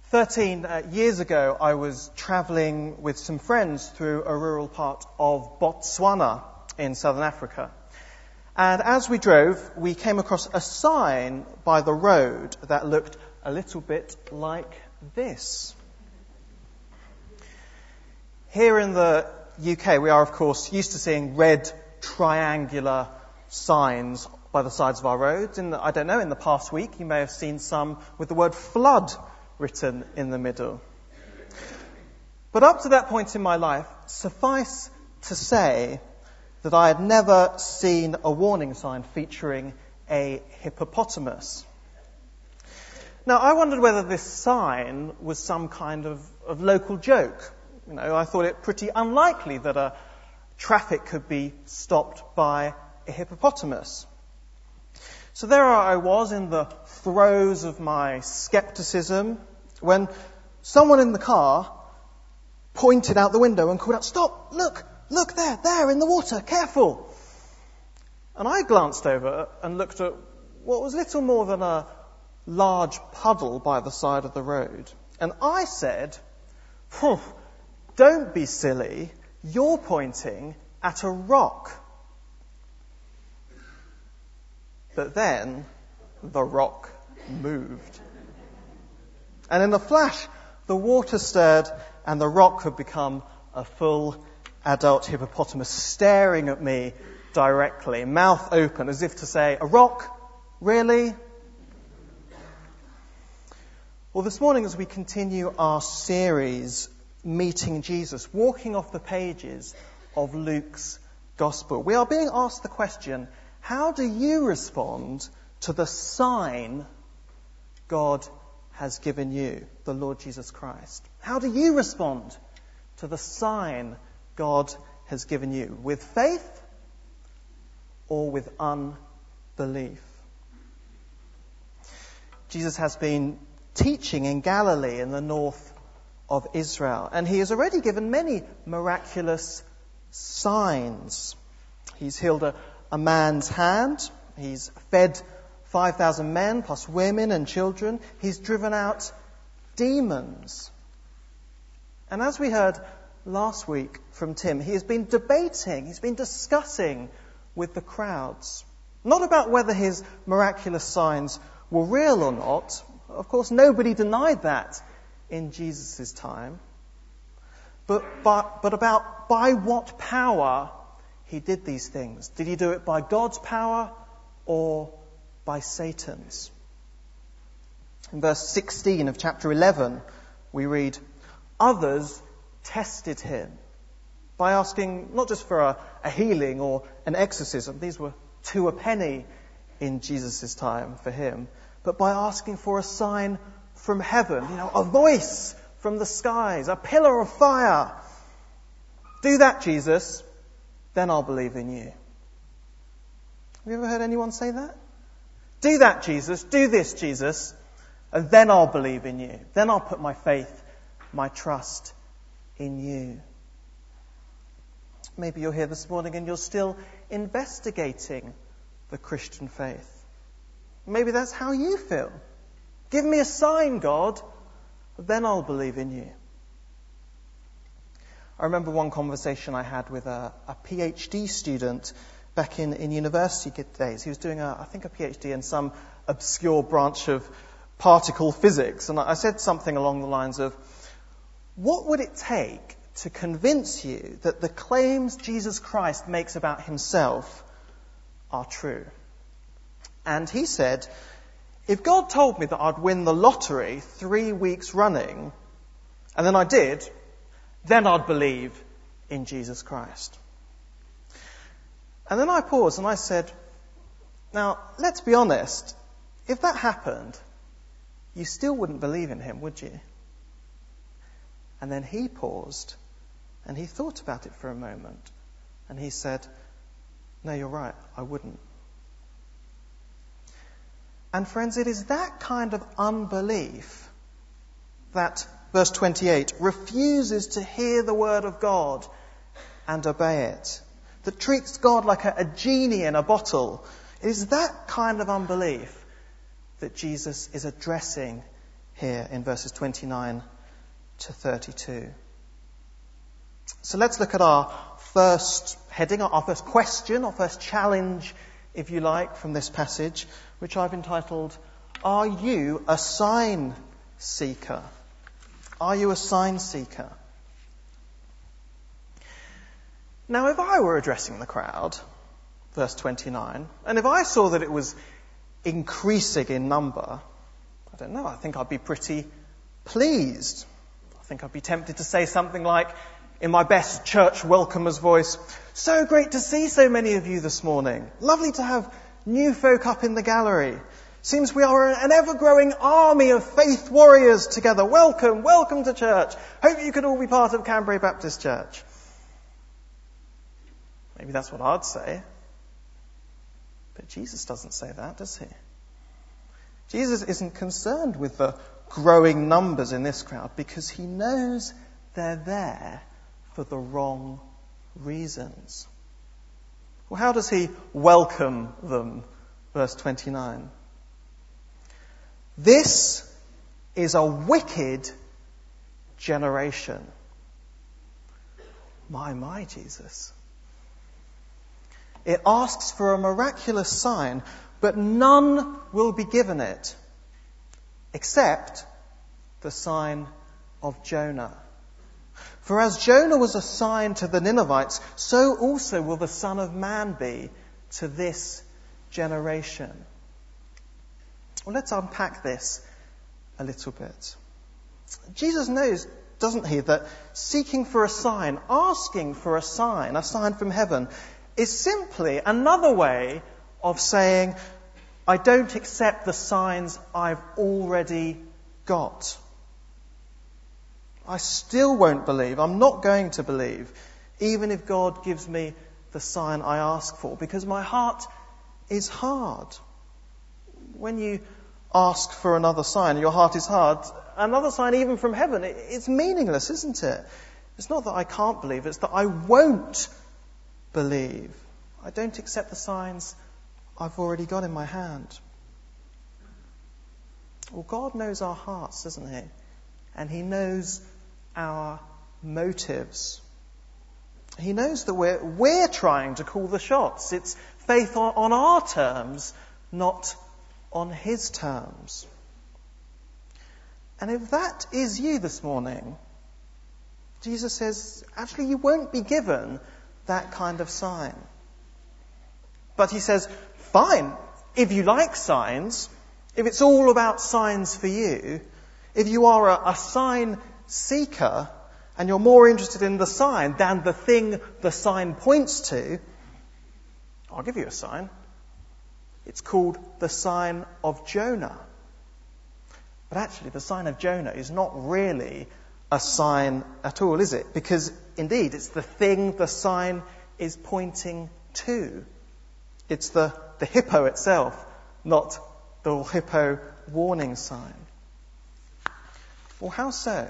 13 years ago, I was travelling with some friends through a rural part of Botswana in southern Africa. And as we drove, we came across a sign by the road that looked a little bit like this. Here in the UK, we are, of course, used to seeing red triangular signs by the sides of our roads. In the past week, you may have seen some with the word flood written in the middle. But up to that point in my life, suffice to say that I had never seen a warning sign featuring a hippopotamus. Now, I wondered whether this sign was some kind of local joke. I thought it pretty unlikely that traffic could be stopped by a hippopotamus. So there I was in the throes of my skepticism when someone in the car pointed out the window and called out, "Stop! Look there in the water, careful!" And I glanced over and looked at what was little more than a large puddle by the side of the road. And I said, "Don't be silly, you're pointing at a rock." But then the rock moved. And in a flash, the water stirred and the rock had become a full adult hippopotamus staring at me directly, mouth open, as if to say, "A rock? Really?" Well, this morning as we continue our series, Meeting Jesus, walking off the pages of Luke's Gospel, we are being asked the question, how do you respond to the sign God has given you, the Lord Jesus Christ? How do you respond to the sign God has given you? With faith or with unbelief? Jesus has been teaching in Galilee in the north of Israel, and he has already given many miraculous signs. He's healed a man's hand. He's fed 5,000 men plus women and children. He's driven out demons. And as we heard last week from Tim, he has been discussing with the crowds, not about whether his miraculous signs were real or not. Of course, nobody denied that in Jesus' time. But about by what power he did these things. Did he do it by God's power or by Satan's? In verse 16 of chapter 11, we read, "Others tested him by asking not just for a healing or an exorcism. These were 2 a penny in Jesus' time for him. But by asking for a sign from heaven, a voice from the skies, a pillar of fire. Do that, Jesus, then I'll believe in you." Have you ever heard anyone say that? Do that, Jesus, do this, Jesus, and then I'll believe in you. Then I'll put my faith, my trust in you. Maybe you're here this morning and you're still investigating the Christian faith. Maybe that's how you feel. Give me a sign, God, then I'll believe in you. I remember one conversation I had with a PhD student back in university days. He was doing, a PhD in some obscure branch of particle physics. And I said something along the lines of, what would it take to convince you that the claims Jesus Christ makes about himself are true? And he said, if God told me that I'd win the lottery 3 weeks running, and then I did, then I'd believe in Jesus Christ. And then I paused and I said, now, let's be honest. If that happened, you still wouldn't believe in him, would you? And then he paused and he thought about it for a moment. And he said, no, you're right, I wouldn't. And friends, it is that kind of unbelief that, verse 28, refuses to hear the word of God and obey it, that treats God like a genie in a bottle. It is that kind of unbelief that Jesus is addressing here in verses 29 to 32. So let's look at our first heading, our first question, our first challenge, if you like, from this passage, which I've entitled, Are you a sign seeker? Are you a sign seeker? Now, if I were addressing the crowd, verse 29, and if I saw that it was increasing in number, I don't know, I think I'd be pretty pleased. I think I'd be tempted to say something like, in my best church welcomer's voice, so great to see so many of you this morning. Lovely to have new folk up in the gallery. Seems we are an ever-growing army of faith warriors together. Welcome, welcome to church. Hope you could all be part of Canterbury Baptist Church. Maybe that's what I'd say. But Jesus doesn't say that, does he? Jesus isn't concerned with the growing numbers in this crowd because he knows they're there for the wrong reasons. Well, how does he welcome them? Verse 29. This is a wicked generation. My, Jesus. It asks for a miraculous sign, but none will be given it except the sign of Jonah. For as Jonah was a sign to the Ninevites, so also will the Son of Man be to this generation. Well, let's unpack this a little bit. Jesus knows, doesn't he, that seeking for a sign, asking for a sign from heaven, is simply another way of saying, I don't accept the signs I've already got. I still won't believe. I'm not going to believe, even if God gives me the sign I ask for, because my heart is hard. When you ask for another sign, your heart is hard. Another sign, even from heaven, it's meaningless, isn't it? It's not that I can't believe, it's that I won't believe. I don't accept the signs I've already got in my hand. Well, God knows our hearts, doesn't he? And he knows our motives. He knows that we're trying to call the shots. It's faith on our terms, not on his terms. And if that is you this morning, Jesus says, actually, you won't be given that kind of sign. But he says, fine, if you like signs, if it's all about signs for you, if you are a sign seeker and you're more interested in the sign than the thing the sign points to, I'll give you a sign. It's called the sign of Jonah. But actually, the sign of Jonah is not really a sign at all, is it? Because indeed, it's the thing the sign is pointing to. It's the hippo itself, not the hippo warning sign. Well, how so?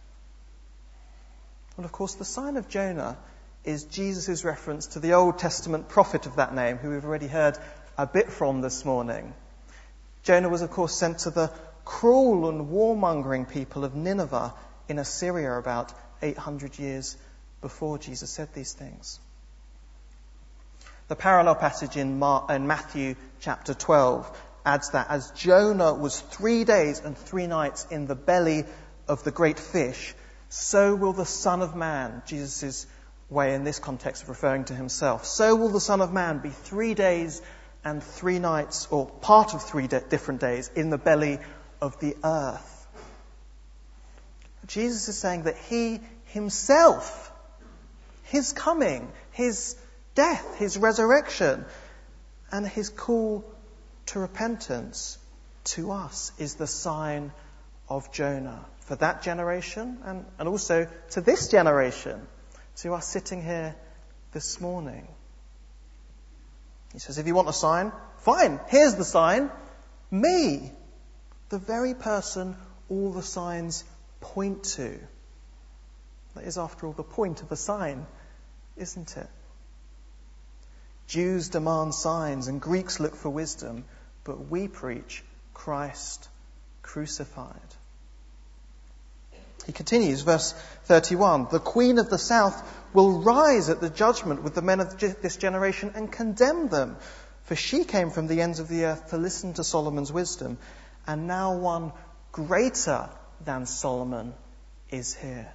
Well, of course, the sign of Jonah is Jesus' reference to the Old Testament prophet of that name, who we've already heard a bit from this morning. Jonah was, of course, sent to the cruel and warmongering people of Nineveh in Assyria about 800 years before Jesus said these things. The parallel passage in Matthew chapter 12 adds that as Jonah was 3 days and 3 nights in the belly of the great fish, so will the Son of Man, Jesus' way in this context of referring to himself, so will the Son of Man be 3 days and 3 nights, or part of 3 different days, in the belly of the earth. Jesus is saying that he himself, his coming, his death, his resurrection, and his call to repentance to us is the sign of Jonah for that generation and also to this generation, to us sitting here this morning. He says, if you want a sign, fine, here's the sign. Me, the very person all the signs point to. That is, after all, the point of a sign, isn't it? Jews demand signs and Greeks look for wisdom, but we preach Christ crucified. He continues, verse 31, "The queen of the south will rise at the judgment with the men of this generation and condemn them. For she came from the ends of the earth to listen to Solomon's wisdom, and now one greater than Solomon is here."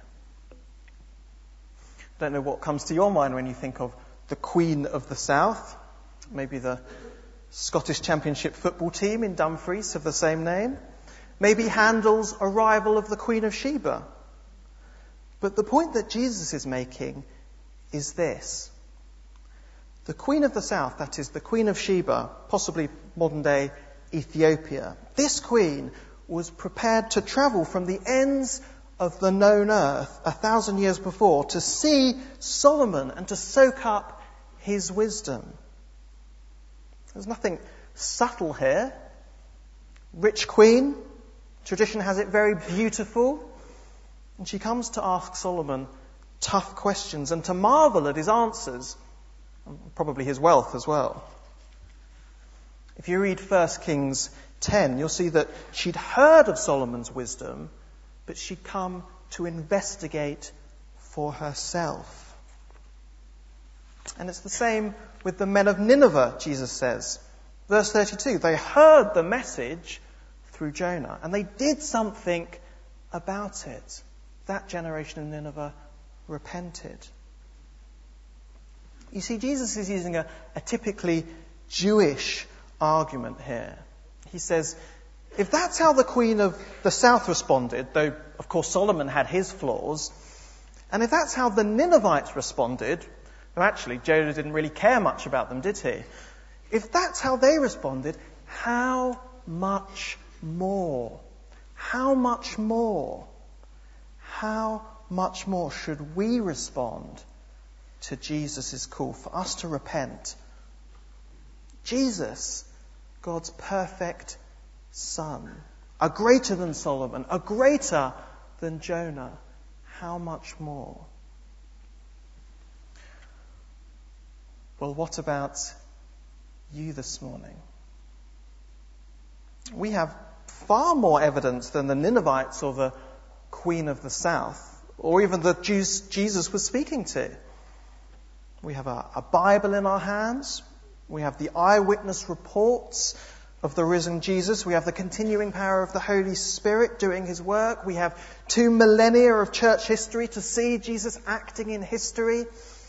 I don't know what comes to your mind when you think of the Queen of the South. Maybe the Scottish Championship football team in Dumfries of the same name. Maybe Handel's Arrival of the Queen of Sheba. But the point that Jesus is making is this. The Queen of the South, that is the Queen of Sheba, possibly modern-day Ethiopia, this queen was prepared to travel from the ends of the known earth 1,000 years before to see Solomon and to soak up his wisdom. There's nothing subtle here. Rich queen, tradition has it very beautiful, and she comes to ask Solomon tough questions and to marvel at his answers, and probably his wealth as well. If you read 1 Kings 10, you'll see that she'd heard of Solomon's wisdom, but she'd come to investigate for herself. And it's the same with the men of Nineveh, Jesus says. Verse 32, they heard the message through Jonah, and they did something about it. That generation of Nineveh repented. You see, Jesus is using a typically Jewish argument here. He says, if that's how the Queen of the South responded, though of course Solomon had his flaws, and if that's how the Ninevites responded, though actually Jonah didn't really care much about them, did he? If that's how they responded, how much more? How much more? How much more should we respond to Jesus' call for us to repent? Jesus, God's perfect Son, are greater than Solomon, are greater than Jonah. How much more? Well, what about you this morning? We have far more evidence than the Ninevites or the Queen of the South, or even the Jews Jesus was speaking to. We have a Bible in our hands. We have the eyewitness reports of the risen Jesus. We have the continuing power of the Holy Spirit doing his work. We have 2 millennia of church history to see Jesus acting in history.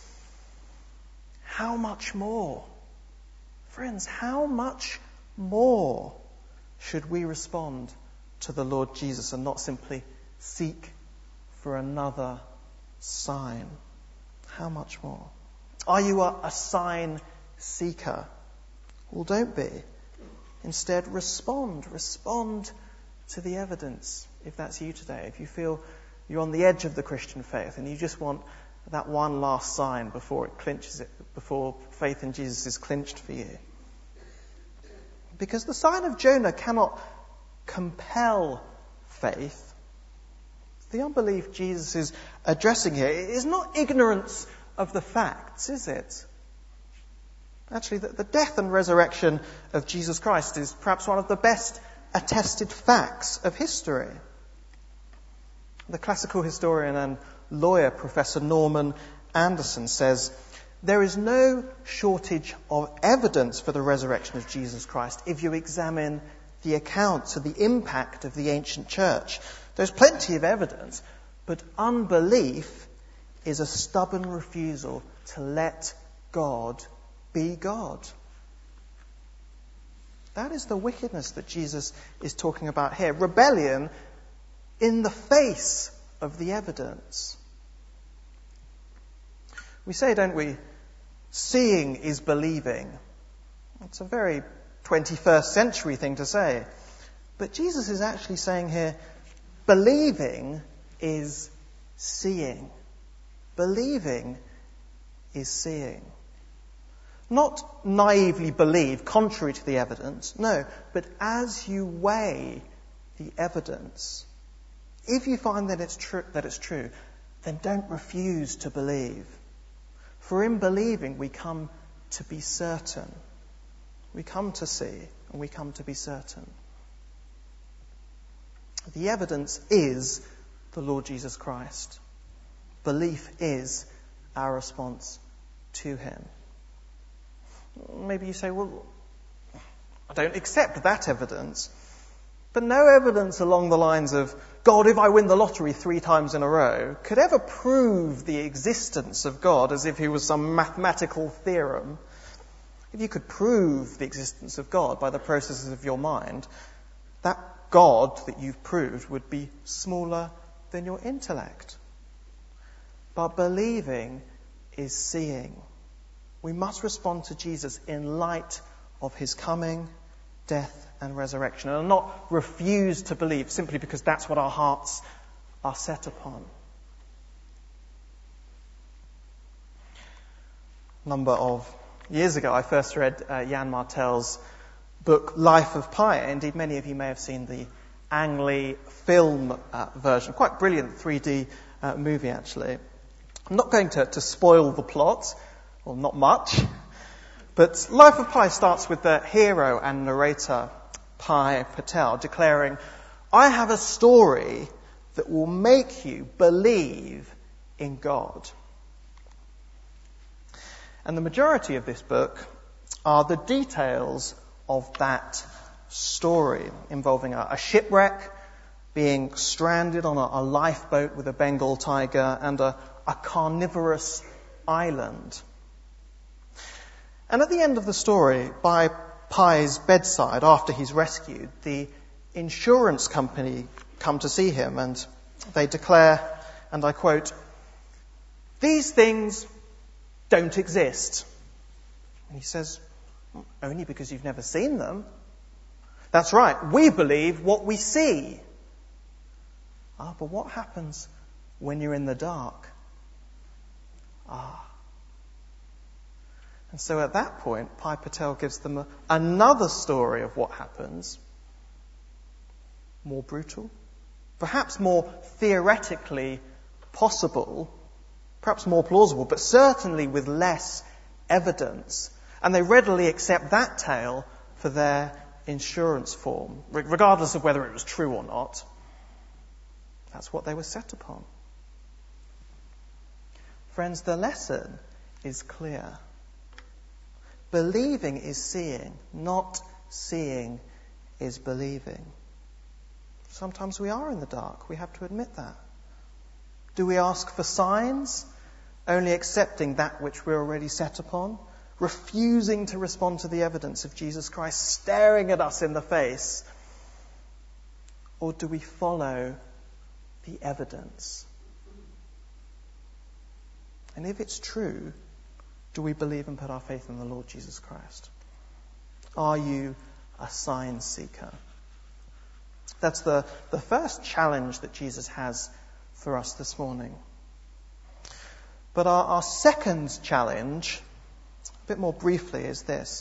How much more? Friends, how much more should we respond to the Lord Jesus and not simply seek for another sign? How much more? Are you a sign seeker? Well, don't be. Instead, respond to the evidence, if that's you today. If you feel you're on the edge of the Christian faith and you just want that one last sign before faith in Jesus is clinched for you. Because the sign of Jonah cannot compel faith. The unbelief Jesus is addressing here is not ignorance of the facts, is it? Actually, the death and resurrection of Jesus Christ is perhaps one of the best attested facts of history. The classical historian and lawyer, Professor Norman Anderson, says, there is no shortage of evidence for the resurrection of Jesus Christ if you examine the accounts of the impact of the ancient church. There's plenty of evidence, but unbelief is a stubborn refusal to let God be God. That is the wickedness that Jesus is talking about here. Rebellion in the face of the evidence. We say, don't we, seeing is believing. It's a very 21st century thing to say. But Jesus is actually saying here, believing is seeing. Believing is seeing. Not naively believe, contrary to the evidence, no, but as you weigh the evidence, if you find that it's true, then don't refuse to believe. For in believing, we come to be certain. We come to see, and we come to be certain. The evidence is the Lord Jesus Christ. Belief is our response to him. Maybe you say, well, I don't accept that evidence. But no evidence along the lines of, God, if I win the lottery 3 times in a row, could ever prove the existence of God as if he was some mathematical theorem. If you could prove the existence of God by the processes of your mind, that God that you've proved would be smaller than your intellect. But believing is seeing. We must respond to Jesus in light of his coming, death, and resurrection, and not refuse to believe simply because that's what our hearts are set upon. A number of years ago, I first read Jan Martel's book Life of Pi. Indeed, many of you may have seen the Ang Lee film version. Quite brilliant 3D movie, actually. I'm not going to spoil the plot, well, not much, but Life of Pi starts with the hero and narrator, Pai Patel, declaring, I have a story that will make you believe in God. And the majority of this book are the details of that story, involving a shipwreck, being stranded on a lifeboat with a Bengal tiger, and a carnivorous island. And at the end of the story, by Pai's bedside, after he's rescued, the insurance company come to see him, and they declare, and I quote, "These things don't exist." And he says, "Only because you've never seen them." "That's right, we believe what we see." But what happens when you're in the dark? And so at that point, Pai Patel gives them another story of what happens. More brutal, perhaps more theoretically possible, perhaps more plausible, but certainly with less evidence. And they readily accept that tale for their insurance form, regardless of whether it was true or not. That's what they were set upon. Friends, the lesson is clear. Believing is seeing, not seeing is believing. Sometimes we are in the dark, we have to admit that. Do we ask for signs, only accepting that which we're already set upon, refusing to respond to the evidence of Jesus Christ staring at us in the face? Or do we follow the evidence? And if it's true, do we believe and put our faith in the Lord Jesus Christ? Are you a sign seeker? That's the first challenge that Jesus has for us this morning. But our second challenge, a bit more briefly, is this.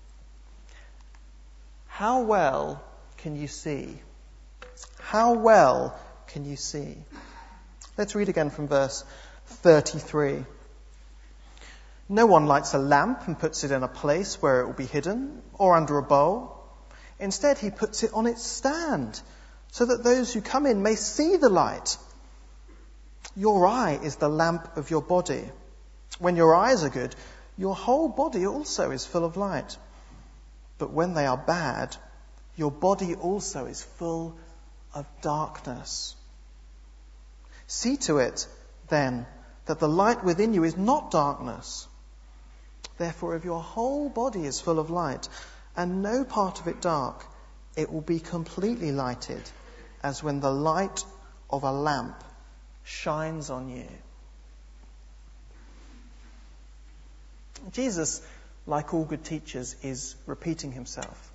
How well can you see? How well can you see? Let's read again from verse 33. No one lights a lamp and puts it in a place where it will be hidden or under a bowl. Instead, he puts it on its stand so that those who come in may see the light. Your eye is the lamp of your body. When your eyes are good, your whole body also is full of light. But when they are bad, your body also is full of darkness. See to it, then, that the light within you is not darkness. Therefore, if your whole body is full of light, and no part of it dark, it will be completely lighted, as when the light of a lamp shines on you. Jesus, like all good teachers, is repeating himself.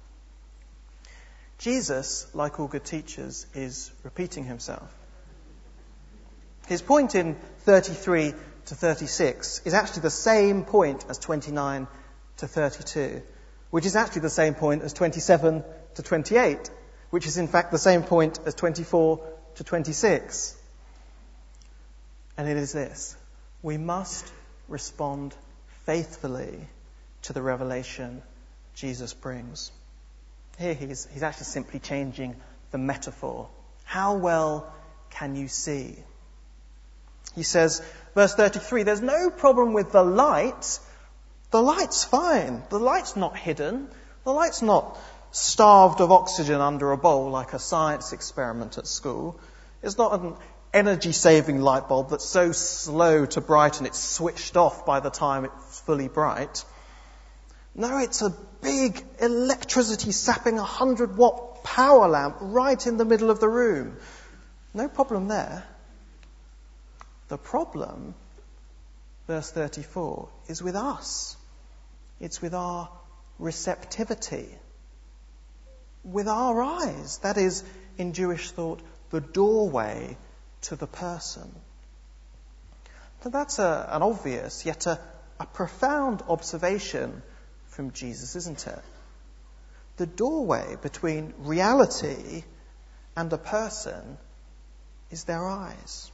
Jesus, like all good teachers, is repeating himself. His point in 33 to 36 is actually the same point as 29 to 32, which is actually the same point as 27 to 28, which is in fact the same point as 24 to 26. And it is this: we must respond faithfully to the revelation Jesus brings. Here he's actually simply changing the metaphor. How well can you see? He says, verse 33, there's no problem with the light. The light's fine. The light's not hidden. The light's not starved of oxygen under a bowl like a science experiment at school. It's not an energy-saving light bulb that's so slow to brighten it's switched off by the time it's fully bright. No, it's a big electricity-sapping 100-watt power lamp right in the middle of the room. No problem there. The problem, verse 34, is with us. It's with our receptivity. With our eyes. That is, in Jewish thought, the doorway to the person. So that's an obvious, yet a profound observation from Jesus, isn't it? The doorway between reality and a person is their eyes.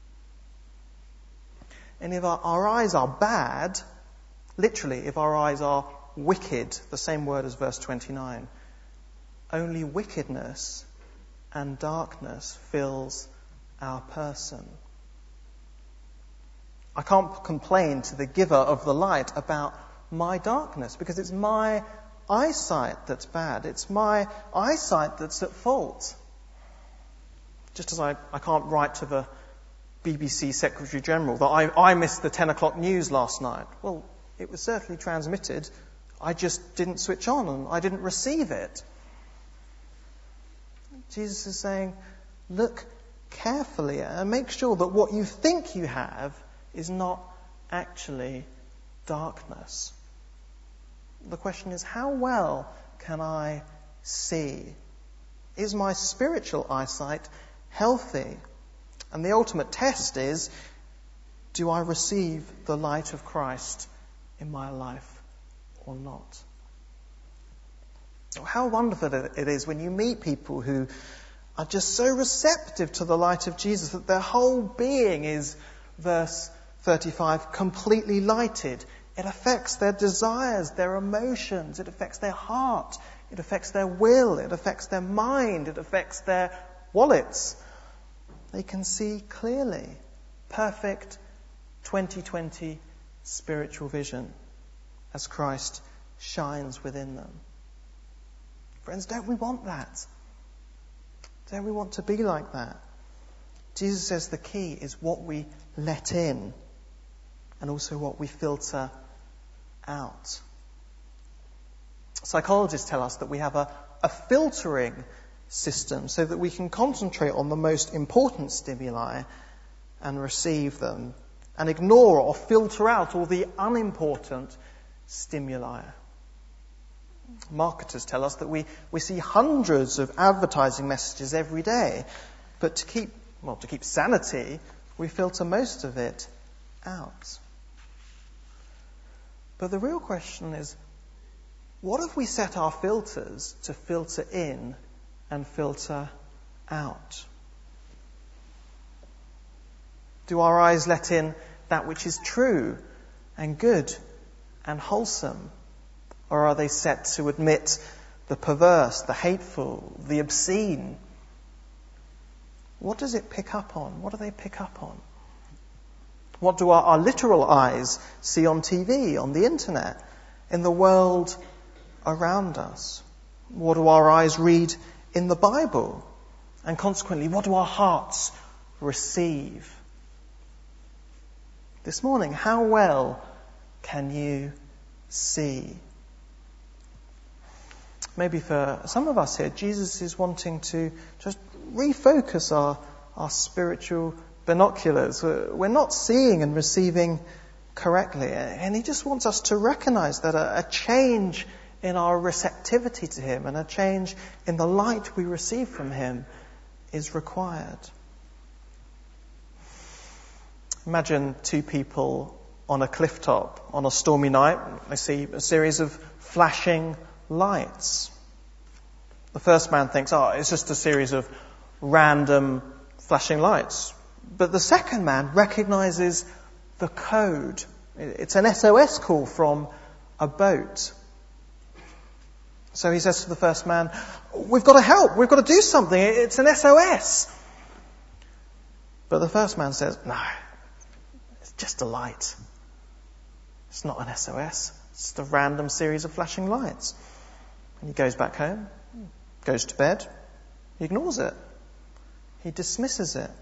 And if our eyes are bad, literally, if our eyes are wicked, the same word as verse 29, only wickedness and darkness fills our person. I can't complain to the giver of the light about my darkness because it's my eyesight that's bad. It's my eyesight that's at fault. Just as I can't write to the BBC Secretary General that I missed the 10 o'clock news last night. Well, it was certainly transmitted. I just didn't switch on and I didn't receive it. Jesus is saying, look carefully and make sure that what you think you have is not actually darkness. The question is, how well can I see? Is my spiritual eyesight healthy? And the ultimate test is, do I receive the light of Christ in my life or not? How wonderful it is when you meet people who are just so receptive to the light of Jesus that their whole being is, verse 35, completely lighted. It affects their desires, their emotions, it affects their heart, it affects their will, it affects their mind, it affects their wallets. They can see clearly. Perfect 20/20 spiritual vision as Christ shines within them. Friends, don't we want that? Don't we want to be like that? Jesus says the key is what we let in and also what we filter out. Psychologists tell us that we have a filtering system so that we can concentrate on the most important stimuli and receive them and ignore or filter out all the unimportant stimuli. Marketers tell us that we see hundreds of advertising messages every day, but to keep sanity, we filter most of it out. But the real question is, what if we set our filters to filter in and filter out? Do our eyes let in that which is true and good and wholesome? Or are they set to admit the perverse, the hateful, the obscene? What does it pick up on? What do they pick up on? What do our literal eyes see on TV, on the internet, in the world around us? What do our eyes read in the Bible? And consequently, what do our hearts receive? This morning, how well can you see? Maybe for some of us here, Jesus is wanting to just refocus our spiritual binoculars. We're not seeing and receiving correctly. And he just wants us to recognize that a change in our receptivity to him and a change in the light we receive from him is required. Imagine two people on a cliff top on a stormy night. They see a series of flashing lights. The first man thinks, it's just a series of random flashing lights. But the second man recognizes the code. It's an SOS call from a boat. So he says to the first man, we've got to help, we've got to do something, it's an SOS. But the first man says, no, it's just a light. It's not an SOS. It's just a random series of flashing lights. And he goes back home, goes to bed, he ignores it. He dismisses it.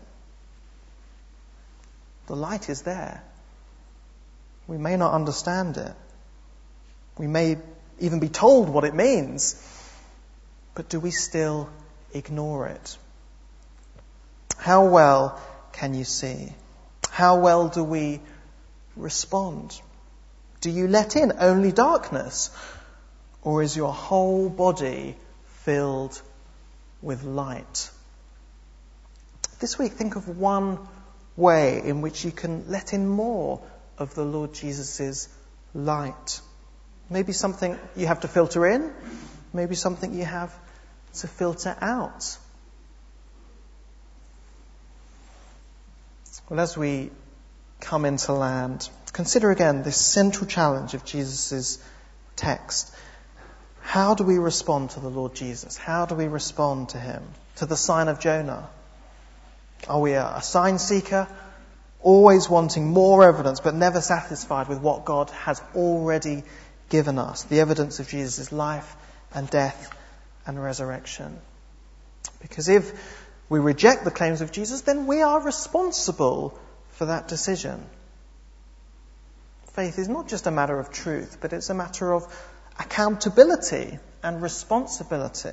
The light is there. We may not understand it. We may even be told what it means. But do we still ignore it? How well can you see? How well do we respond? Do you let in only darkness? Or is your whole body filled with light? This week, think of one way in which you can let in more of the Lord Jesus' light. Maybe something you have to filter in. Maybe something you have to filter out. Well, as we come into land, consider again this central challenge of Jesus' text. How do we respond to the Lord Jesus? How do we respond to him? To the sign of Jonah? Are we a sign seeker, always wanting more evidence but never satisfied with what God has already given us? The evidence of Jesus' life and death and resurrection. Because if we reject the claims of Jesus, then we are responsible for that decision. Faith is not just a matter of truth, but it's a matter of accountability and responsibility.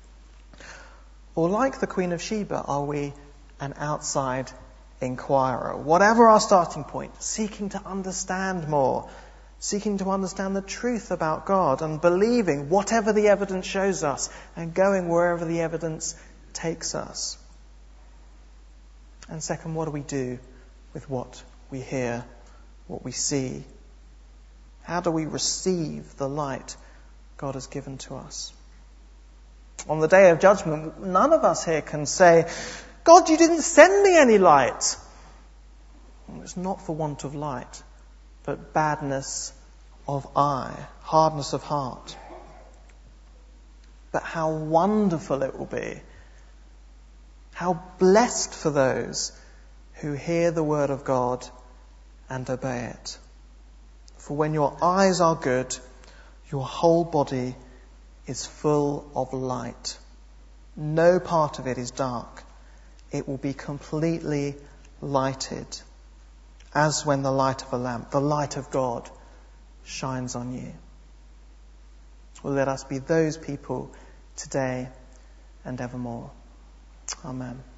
Or like the Queen of Sheba, are we an outside inquirer? Whatever our starting point, seeking to understand more, seeking to understand the truth about God and believing whatever the evidence shows us and going wherever the evidence takes us. And second, what do we do with what we hear, what we see? How do we receive the light God has given to us? On the day of judgment, none of us here can say, God, you didn't send me any light. Well, it's not for want of light, but badness of eye, hardness of heart. But how wonderful it will be, how blessed for those who hear the word of God and obey it. For when your eyes are good, your whole body is full of light. No part of it is dark. It will be completely lighted, as when the light of a lamp, the light of God, shines on you. Well, let us be those people today and evermore. Amen.